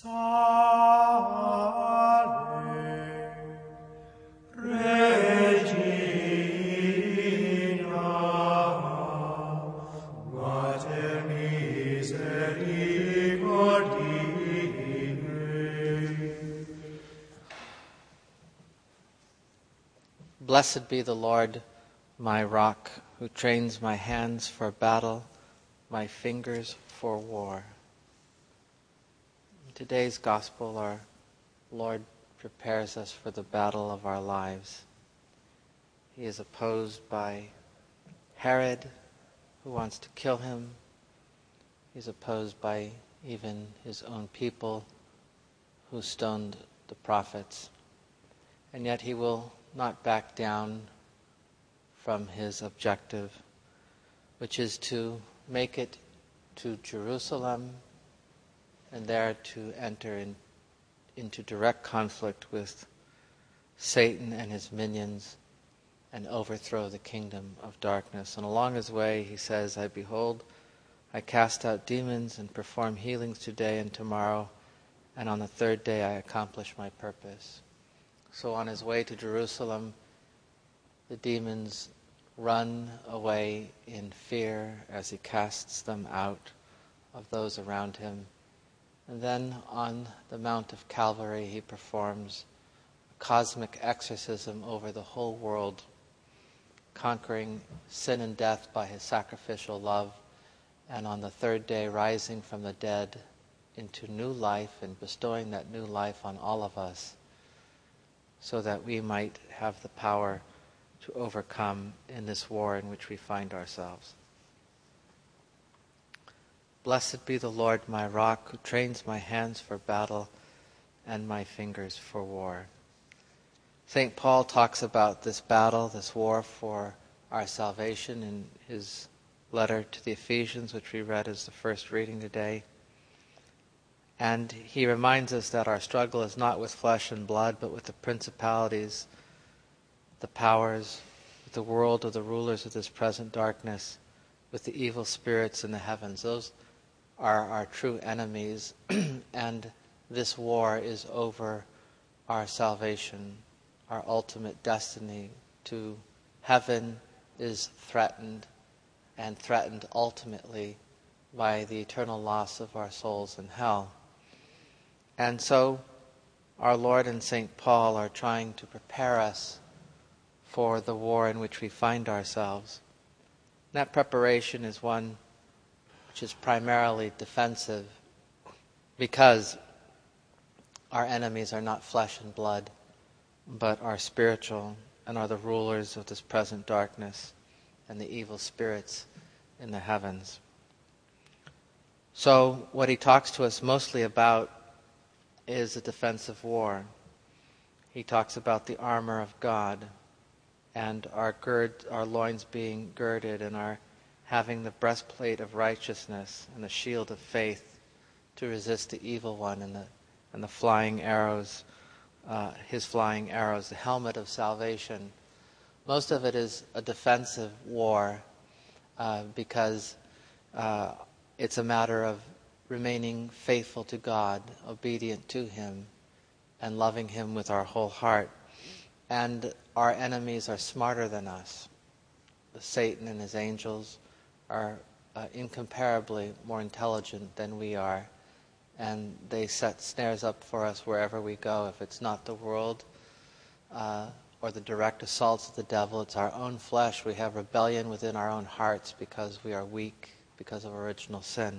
Blessed be the Lord, my rock, who trains my hands for battle, my fingers for war. In today's gospel, our Lord prepares us for the battle of our lives. He is opposed by Herod, who wants to kill him. He's opposed by even his own people, who stoned the prophets. And yet he will not back down from his objective, which is to make it to Jerusalem and there to enter into direct conflict with Satan and his minions and overthrow the kingdom of darkness. And along his way he says, Behold, I cast out demons and perform healings today and tomorrow, and on the third day I accomplish my purpose. So on his way to Jerusalem, the demons run away in fear as he casts them out of those around him. And then on the Mount of Calvary, he performs a cosmic exorcism over the whole world, conquering sin and death by his sacrificial love, and on the third day rising from the dead into new life and bestowing that new life on all of us, so that we might have the power to overcome in this war in which we find ourselves. Blessed be the Lord, my rock, who trains my hands for battle and my fingers for war. St. Paul talks about this battle, this war for our salvation in his letter to the Ephesians, which we read as the first reading today. And he reminds us that our struggle is not with flesh and blood, but with the principalities, the powers, with the world of the rulers of this present darkness, with the evil spirits in the heavens. Those are our true enemies, and this war is over our salvation. Our ultimate destiny to heaven is threatened, and threatened ultimately by the eternal loss of our souls in hell. And so our Lord and St. Paul are trying to prepare us for the war in which we find ourselves. That preparation is one which is primarily defensive, because our enemies are not flesh and blood, but are spiritual and are the rulers of this present darkness and the evil spirits in the heavens. So what he talks to us mostly about is a defensive war. He talks about the armor of God and our loins being girded, and our having the breastplate of righteousness and the shield of faith to resist the evil one, and the flying arrows, his flying arrows, the helmet of salvation. Most of it is a defensive war because it's a matter of remaining faithful to God, obedient to Him, and loving Him with our whole heart. And our enemies are smarter than us. Satan and his angels are incomparably more intelligent than we are, and they set snares up for us wherever we go. If it's not the world or the direct assaults of the devil, it's our own flesh. We have rebellion within our own hearts because we are weak because of original sin.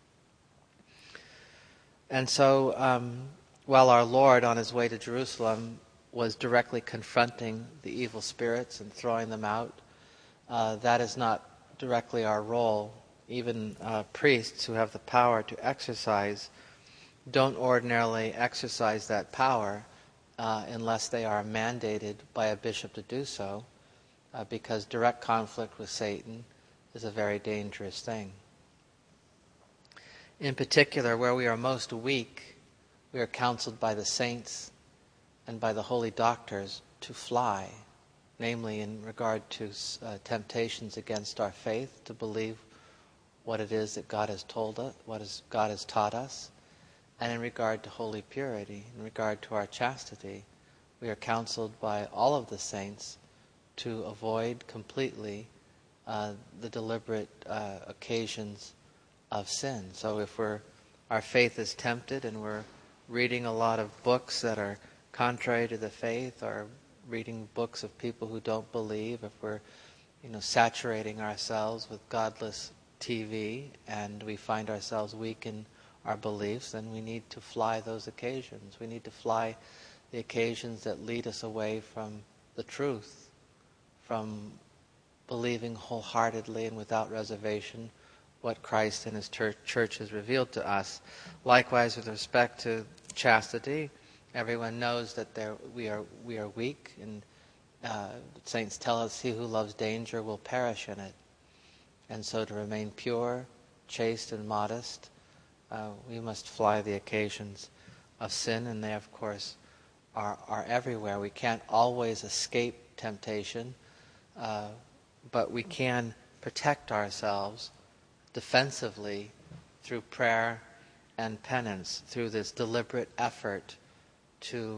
And so while our Lord on his way to Jerusalem was directly confronting the evil spirits and throwing them out, that is not directly our role. Even priests who have the power to exercise don't ordinarily exercise that power unless they are mandated by a bishop to do so, because direct conflict with Satan is a very dangerous thing. In particular, where we are most weak, we are counseled by the saints and by the holy doctors to fly, namely in regard to temptations against our faith, to believe what it is that God has told us, God has taught us, And in regard to holy purity, in regard to our chastity, we are counseled by all of the saints to avoid completely the deliberate occasions of sin. So if our faith is tempted and we're reading a lot of books that are contrary to the faith, or reading books of people who don't believe, if we're saturating ourselves with godless TV and we find ourselves weak in our beliefs, then we need to fly those occasions. We need to fly the occasions that lead us away from the truth, from believing wholeheartedly and without reservation what Christ and His church has revealed to us. Likewise, with respect to chastity, everyone knows that we are weak, and saints tell us, he who loves danger will perish in it. And so to remain pure, chaste, and modest, we must fly the occasions of sin, and they, of course, are everywhere. We can't always escape temptation, but we can protect ourselves defensively through prayer and penance, through this deliberate effort to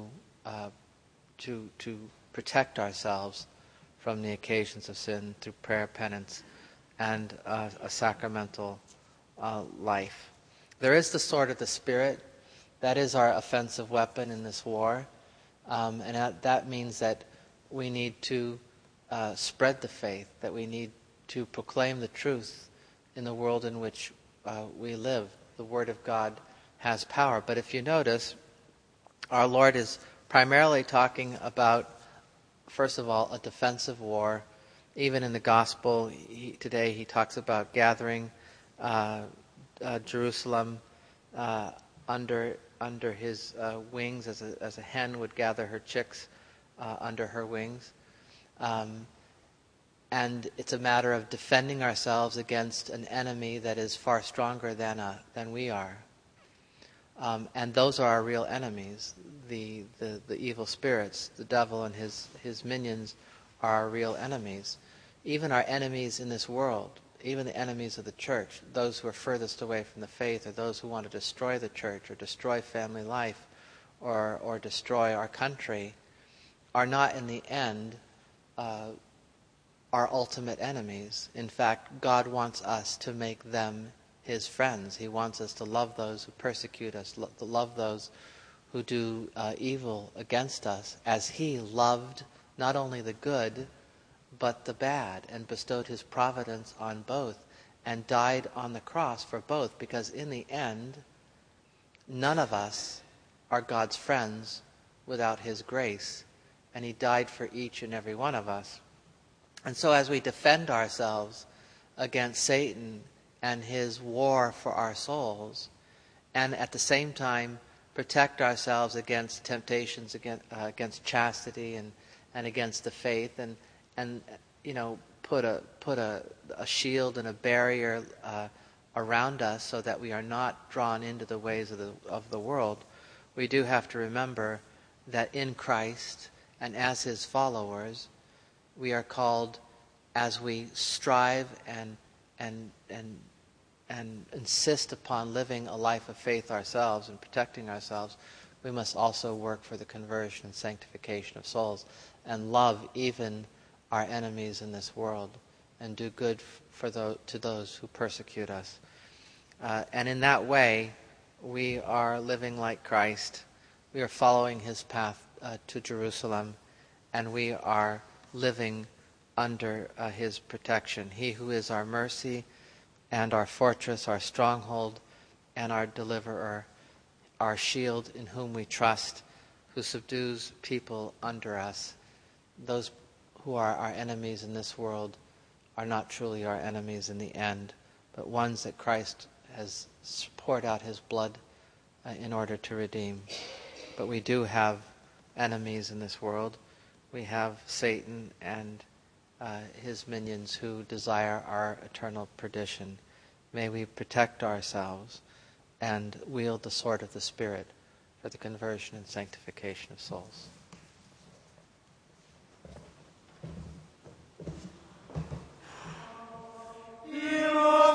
protect ourselves from the occasions of sin through prayer, penance, and a sacramental life. There is the sword of the Spirit. That is our offensive weapon in this war. And that means that we need to spread the faith, that we need to proclaim the truth in the world in which we live. The Word of God has power. But if you notice, our Lord is primarily talking about, first of all, a defensive war. Even in the Gospel today, He talks about gathering Jerusalem under His wings, as a hen would gather her chicks under her wings. And it's a matter of defending ourselves against an enemy that is far stronger than we are. And those are our real enemies. The evil spirits, the devil and his minions, are our real enemies. Even our enemies in this world, even the enemies of the church, those who are furthest away from the faith, or those who want to destroy the church, or destroy family life, or destroy our country, are not in the end our ultimate enemies. In fact, God wants us to make them His friends. He wants us to love those who persecute us, to love those who do evil against us, as He loved not only the good, but the bad, and bestowed His providence on both, and died on the cross for both, because in the end, none of us are God's friends without His grace, and He died for each and every one of us. And so as we defend ourselves against Satan and his war for our souls, and at the same time protect ourselves against temptations, against chastity and against the faith, and put a shield and a barrier around us so that we are not drawn into the ways of the world, we do have to remember that in Christ and as His followers, we are called, as we strive and insist upon living a life of faith ourselves and protecting ourselves, we must also work for the conversion and sanctification of souls, and love even our enemies in this world, and do good to those who persecute us. And in that way, we are living like Christ. We are following His path to Jerusalem, and we are living under His protection. He who is our mercy and our fortress, our stronghold and our deliverer, our shield in whom we trust, who subdues people under us. Those who are our enemies in this world are not truly our enemies in the end, but ones that Christ has poured out His blood in order to redeem. But we do have enemies in this world. We have Satan and his minions who desire our eternal perdition. May we protect ourselves and wield the sword of the Spirit for the conversion and sanctification of souls. Io